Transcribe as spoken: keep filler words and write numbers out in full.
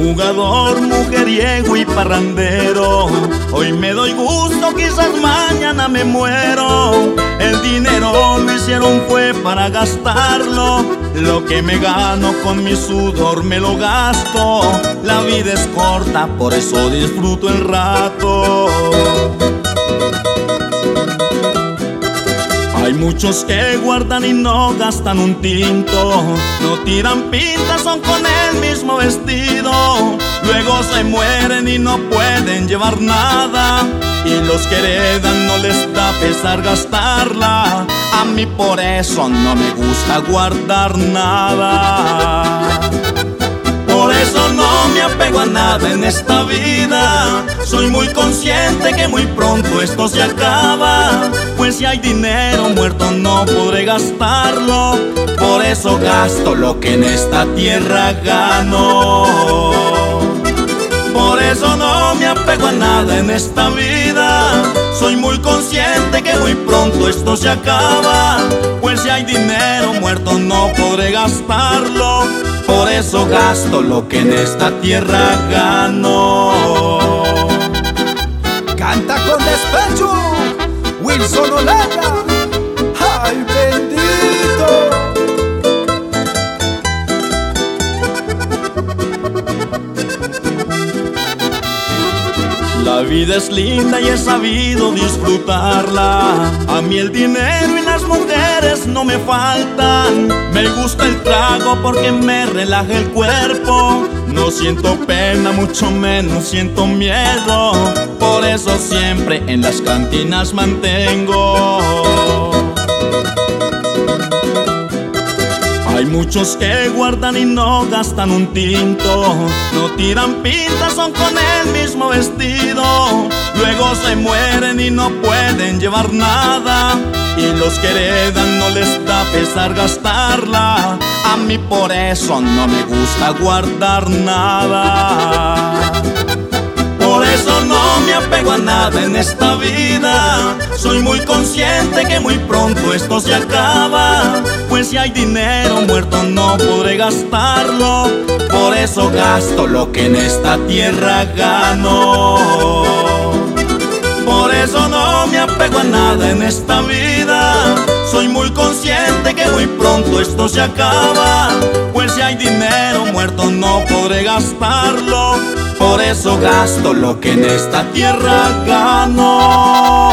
jugador, mujeriego y parrandero. Hoy me doy gusto, quizás mañana me muero. El dinero lo hicieron fue para gastarlo. Lo que me gano con mi sudor me lo gasto. La vida es corta, por eso disfruto el rato. Hay muchos que guardan y no gastan un tinto. No tiran pintas, son con el mismo vestido. Luego se mueren y no pueden llevar nada. Y los que heredan no les da pesar gastarla. A mí por eso no me gusta guardar nada. Por eso no me apego a nada en esta vida. Soy muy consciente que muy pronto esto se acaba. Pues si hay dinero muerto no podré gastarlo. Por eso gasto lo que en esta tierra gano. Por eso no me apego a nada en esta vida. Soy muy consciente que muy pronto esto se acaba. Pues si hay dinero muerto no podré gastarlo. Por eso gasto lo que en esta tierra gano. Canta con despecho, Wilson Olaya. ¡Ay, bendito! La vida es linda y he sabido disfrutarla. A mí el dinero y las mujeres no me faltan. Me gusta el trago porque me relaja el cuerpo. No siento pena, mucho menos siento miedo. Por eso siempre en las cantinas mantengo. Hay muchos que guardan y no gastan un tinto. No tiran pintas, son con el mismo vestido. Luego se mueren y no pueden llevar nada. Y los que heredan no les da pesar gastarla. A mí por eso no me gusta guardar nada. Por eso no me apego a nada en esta vida. Soy muy consciente que muy pronto esto se acaba. Pues si hay dinero muerto no podré gastarlo. Por eso gasto lo que en esta tierra gano. Por eso no me apego a nada en esta vida. Soy muy consciente que muy pronto esto se acaba. Pues si hay dinero muerto no podré gastarlo. Por eso gasto lo que en esta tierra gano.